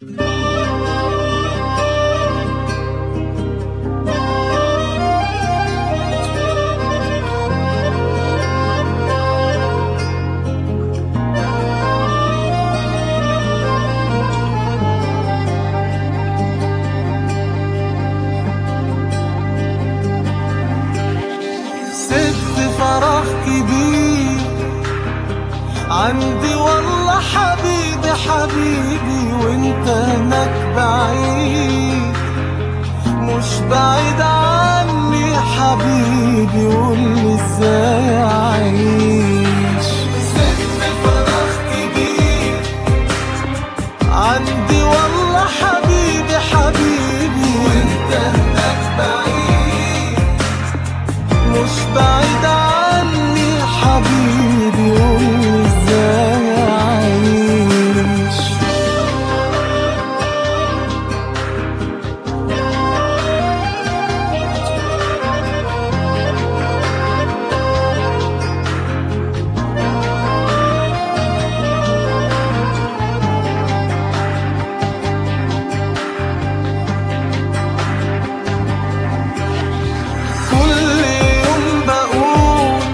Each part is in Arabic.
سبت فرح كبير عندي والله حبيبي حبيبي، وانت هناك بعيد مش بعيد عني حبيبي، قولي ازاي اعيش. سبت فرح كبير عندي والله حبيبي حبيبي، وانت هناك بعيد مش بعيد عني حبيبي، قولي ازاي اعيش. كل يوم بقول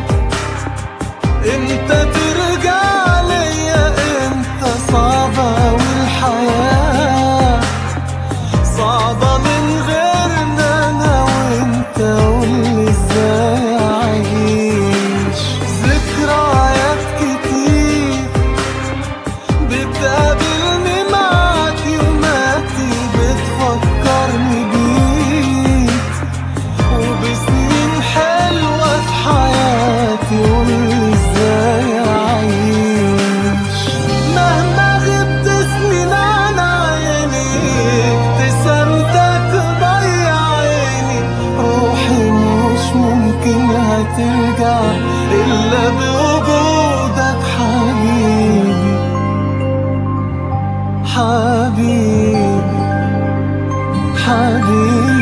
امتى ترجع ليا، امتى صعبة والحياة صعبة من غيرنا انا وانت، قولي ازاي اعيش. ذكريات كتير بتقابلني معاك يوماتي، بتفكرني بيك وبسنين حلوة في حياتي، قولي ازاي اعيش. مهما غبت سنين عن عيني ابتسامتك ضيع عيني، روحي مش ممكن هترجع الا بوجودك حبيبي حبيبي حبيبي.